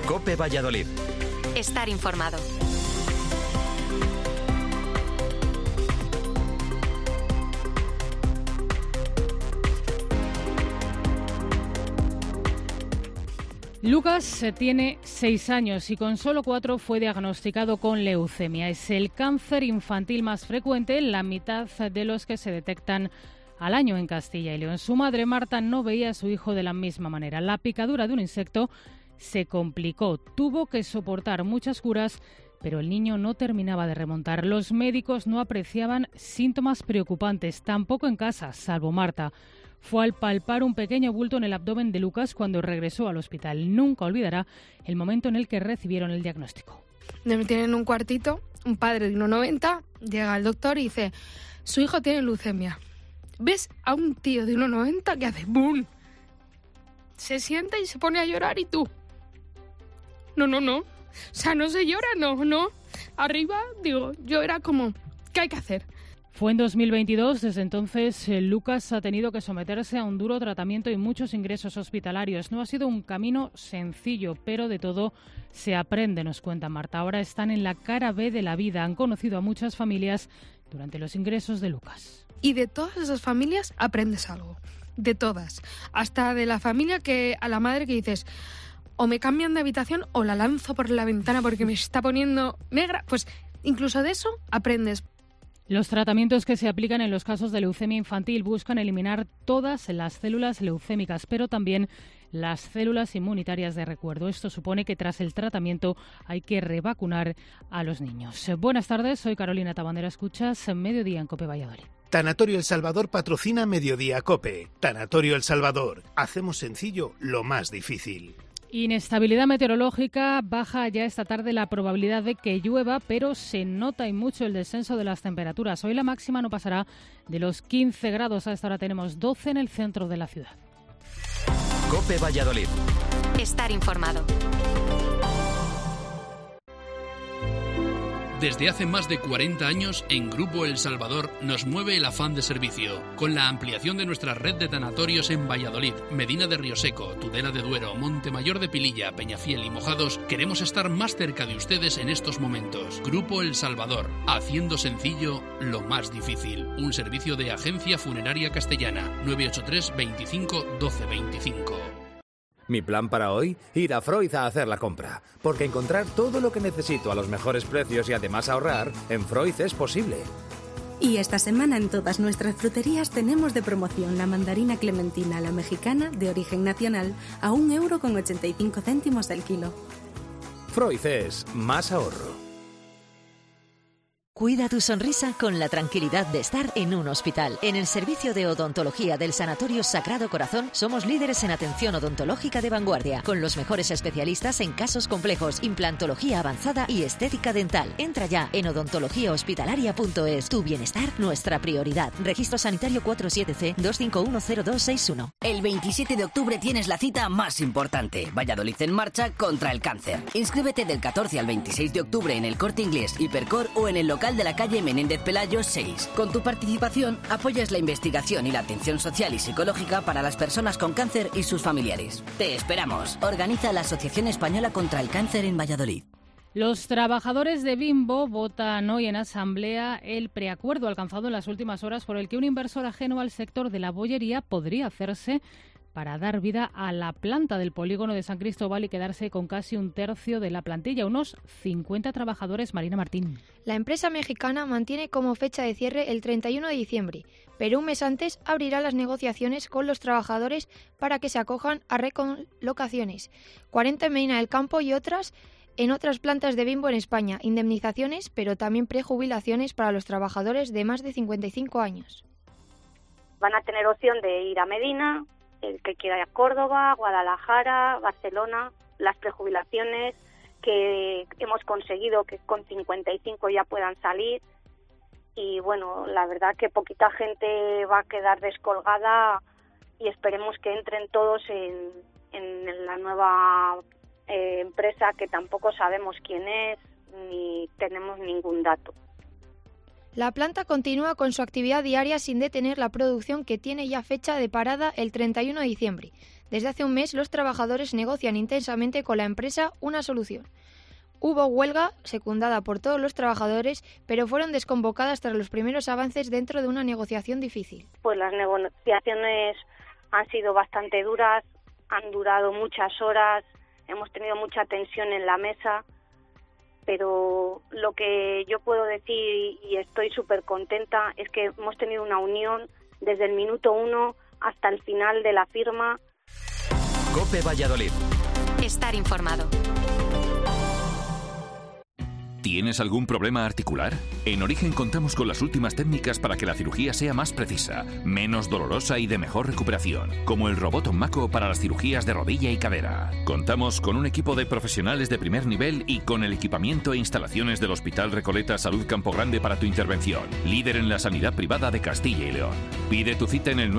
COPE Valladolid. Estar informado. Lucas tiene 6 años y con solo 4 fue diagnosticado con leucemia. Es el cáncer infantil más frecuente, la mitad de los que se detectan al año en Castilla y León. Su madre, Marta, no veía a su hijo de la misma manera. La picadura de un insecto se complicó. Tuvo que soportar muchas curas, pero el niño no terminaba de remontar. Los médicos no apreciaban síntomas preocupantes, tampoco en casa, salvo Marta. Fue al palpar un pequeño bulto en el abdomen de Lucas cuando regresó al hospital. Nunca olvidará el momento en el que recibieron el diagnóstico. Me tienen en un cuartito, un padre de 1,90, llega el doctor y dice: su hijo tiene leucemia. ¿Ves a un tío de 1,90 que hace ¡bum! Se sienta y se pone a llorar y tú. No. O sea, no se llora, no. Arriba, digo, yo era como, ¿qué hay que hacer? Fue en 2022, desde entonces Lucas ha tenido que someterse a un duro tratamiento y muchos ingresos hospitalarios. No ha sido un camino sencillo, pero de todo se aprende, nos cuenta Marta. Ahora están en la cara B de la vida, han conocido a muchas familias durante los ingresos de Lucas. Y de todas esas familias aprendes algo, de todas. Hasta de la familia que a la madre que dices, o me cambian de habitación o la lanzo por la ventana porque me está poniendo negra. Pues incluso de eso aprendes. Los tratamientos que se aplican en los casos de leucemia infantil buscan eliminar todas las células leucémicas, pero también las células inmunitarias de recuerdo. Esto supone que tras el tratamiento hay que revacunar a los niños. Buenas tardes, soy Carolina Tabandera. Escuchas Mediodía en COPE Valladolid. Tanatorio El Salvador patrocina Mediodía COPE. Tanatorio El Salvador. Hacemos sencillo lo más difícil. Inestabilidad meteorológica, baja ya esta tarde la probabilidad de que llueva, pero se nota y mucho el descenso de las temperaturas. Hoy la máxima no pasará de los 15 grados, a esta hora tenemos 12 en el centro de la ciudad. COPE Valladolid. Estar informado. Desde hace más de 40 años, en Grupo El Salvador nos mueve el afán de servicio, con la ampliación de nuestra red de tanatorios en Valladolid, Medina de Rioseco, Tudela de Duero, Montemayor de Pililla, Peñafiel y Mojados. Queremos estar más cerca de ustedes en estos momentos. Grupo El Salvador, haciendo sencillo lo más difícil. Un servicio de Agencia Funeraria Castellana, 983 25 12 25. Mi plan para hoy, ir a Freud a hacer la compra, porque encontrar todo lo que necesito a los mejores precios y además ahorrar, en Freud es posible. Y esta semana en todas nuestras fruterías tenemos de promoción la mandarina clementina, la mexicana, de origen nacional, a 1,85 € el kilo. Freud es más ahorro. Cuida tu sonrisa con la tranquilidad de estar en un hospital. En el servicio de odontología del Sanatorio Sagrado Corazón somos líderes en atención odontológica de vanguardia, con los mejores especialistas en casos complejos, implantología avanzada y estética dental. Entra ya en odontologiahospitalaria.es. Tu bienestar, nuestra prioridad. Registro sanitario 47C2510261. El 27 de octubre tienes la cita más importante. Valladolid en marcha contra el cáncer. Inscríbete del 14 al 26 de octubre en el Corte Inglés, Hipercor o en el local de la calle Menéndez Pelayo 6. Con tu participación apoyas la investigación y la atención social y psicológica para las personas con cáncer y sus familiares. Te esperamos. Organiza la Asociación Española contra el Cáncer en Valladolid. Los trabajadores de Bimbo votan hoy en asamblea el preacuerdo alcanzado en las últimas horas por el que un inversor ajeno al sector de la bollería podría hacerse para dar vida a la planta del polígono de San Cristóbal y quedarse con casi un tercio de la plantilla, unos 50 trabajadores. Marina Martín. La empresa mexicana mantiene como fecha de cierre el 31 de diciembre, pero un mes antes abrirá las negociaciones con los trabajadores para que se acojan a recolocaciones. 40 en Medina del Campo y otras en otras plantas de Bimbo en España, indemnizaciones, pero también prejubilaciones para los trabajadores de más de 55 años. Van a tener opción de ir a Medina, el que quiera ir a Córdoba, Guadalajara, Barcelona. Las prejubilaciones que hemos conseguido que con 55 ya puedan salir, y bueno, la verdad que poquita gente va a quedar descolgada y esperemos que entren todos en la nueva empresa, que tampoco sabemos quién es ni tenemos ningún dato. La planta continúa con su actividad diaria sin detener la producción, que tiene ya fecha de parada el 31 de diciembre. Desde hace un mes, los trabajadores negocian intensamente con la empresa una solución. Hubo huelga secundada por todos los trabajadores, pero fueron desconvocadas tras los primeros avances dentro de una negociación difícil. Pues las negociaciones han sido bastante duras, han durado muchas horas, hemos tenido mucha tensión en la mesa, pero lo que yo puedo decir, y estoy súper contenta, es que hemos tenido una unión desde el minuto 1 hasta el final de la firma. COPE Valladolid. Estar informado. ¿Tienes algún problema articular? En Origen contamos con las últimas técnicas para que la cirugía sea más precisa, menos dolorosa y de mejor recuperación, como el robot Onmaco para las cirugías de rodilla y cadera. Contamos con un equipo de profesionales de primer nivel y con el equipamiento e instalaciones del Hospital Recoleta Salud Campo Grande para tu intervención, líder en la sanidad privada de Castilla y León. Pide tu cita en el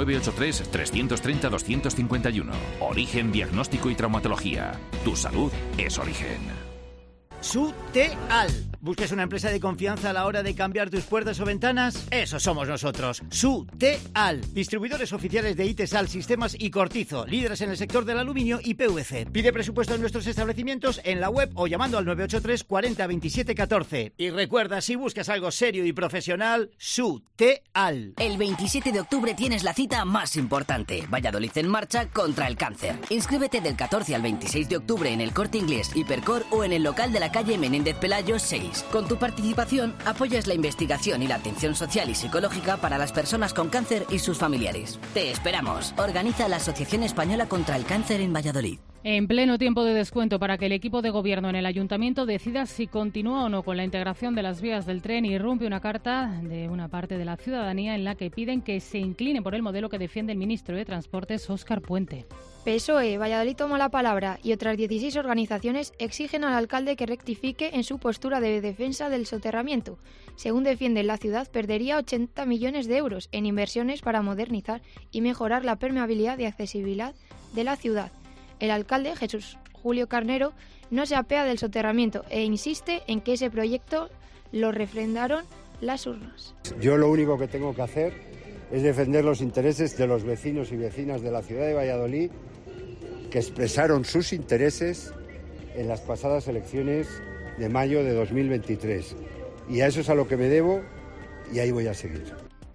983-330-251. Origen Diagnóstico y Traumatología. Tu salud es Origen. Suteal. ¿Buscas una empresa de confianza a la hora de cambiar tus puertas o ventanas? Eso somos nosotros. Suteal. Distribuidores oficiales de Itesal, Sistemas y Cortizo. Líderes en el sector del aluminio y PVC. Pide presupuesto en nuestros establecimientos en la web o llamando al 983 40 27 14. Y recuerda, si buscas algo serio y profesional, Suteal. El 27 de octubre tienes la cita más importante. Valladolid en marcha contra el cáncer. Inscríbete del 14 al 26 de octubre en el Corte Inglés, Hipercor o en el local de la calle Menéndez Pelayo 6. Con tu participación apoyas la investigación y la atención social y psicológica para las personas con cáncer y sus familiares. Te esperamos. Organiza la Asociación Española contra el Cáncer en Valladolid. En pleno tiempo de descuento para que el equipo de gobierno en el ayuntamiento decida si continúa o no con la integración de las vías del tren, irrumpe una carta de una parte de la ciudadanía en la que piden que se incline por el modelo que defiende el ministro de Transportes, Óscar Puente. PSOE, Valladolid toma la palabra y otras 16 organizaciones exigen al alcalde que rectifique en su postura de defensa del soterramiento. Según defienden, la ciudad perdería 80 millones de euros en inversiones para modernizar y mejorar la permeabilidad y accesibilidad de la ciudad. El alcalde, Jesús Julio Carnero, no se apea del soterramiento e insiste en que ese proyecto lo refrendaron las urnas. Yo lo único que tengo que hacer es defender los intereses de los vecinos y vecinas de la ciudad de Valladolid que expresaron sus intereses en las pasadas elecciones de mayo de 2023. Y a eso es a lo que me debo y ahí voy a seguir.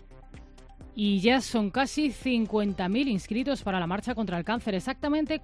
Y ya son casi 50.000 inscritos para la marcha contra el cáncer, exactamente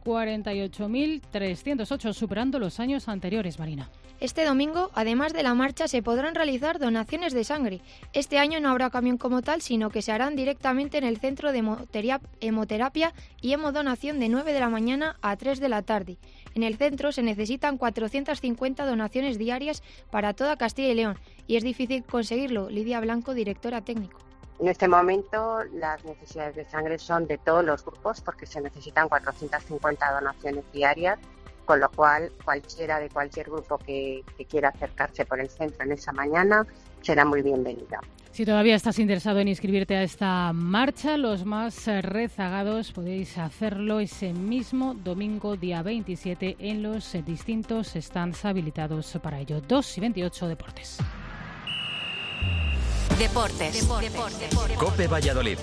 48.308, superando los años anteriores, Marina. Este domingo, además de la marcha, se podrán realizar donaciones de sangre. Este año no habrá camión como tal, sino que se harán directamente en el centro de hemoterapia y hemodonación de 9 de la mañana a 3 de la tarde. En el centro se necesitan 450 donaciones diarias para toda Castilla y León, y es difícil conseguirlo. Lidia Blanco, directora técnico. En este momento las necesidades de sangre son de todos los grupos porque se necesitan 450 donaciones diarias, con lo cual cualquiera de cualquier grupo que quiera acercarse por el centro en esa mañana será muy bienvenida. Si todavía estás interesado en inscribirte a esta marcha, los más rezagados podéis hacerlo ese mismo domingo, día 27, en los distintos stands habilitados para ello. 2:28 Deportes. Deportes. COPE Valladolid.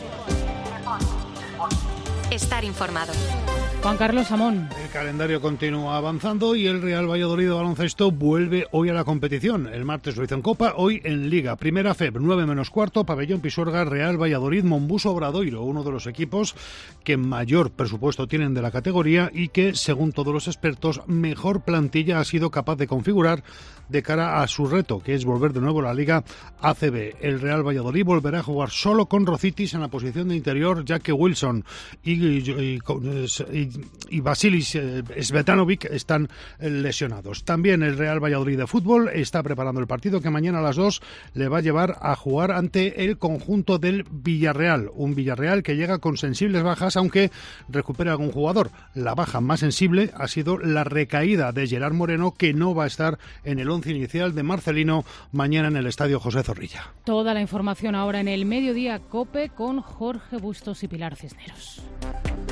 Estar informado. Juan Carlos Amón. El calendario continúa avanzando y el Real Valladolid de baloncesto vuelve hoy a la competición. El martes lo hizo en Copa, hoy en Liga. Primera FEB, 9:15, Pabellón Pisuerga, Real Valladolid, Mombuso Obradoiro, uno de los equipos que mayor presupuesto tienen de la categoría y que, según todos los expertos, mejor plantilla ha sido capaz de configurar de cara a su reto, que es volver de nuevo a la Liga ACB. El Real Valladolid volverá a jugar solo con Rocitis en la posición de interior, ya que Wilson y Vasilis Svetanovic están lesionados. También el Real Valladolid de fútbol está preparando el partido que mañana a las 2 le va a llevar a jugar ante el conjunto del Villarreal. Un Villarreal que llega con sensibles bajas, aunque recupera algún jugador. La baja más sensible ha sido la recaída de Gerard Moreno, que no va a estar en el 11 inicial de Marcelino mañana en el Estadio José Zorrilla. Toda la información ahora en el Mediodía COPE con Jorge Bustos y Pilar Cisneros.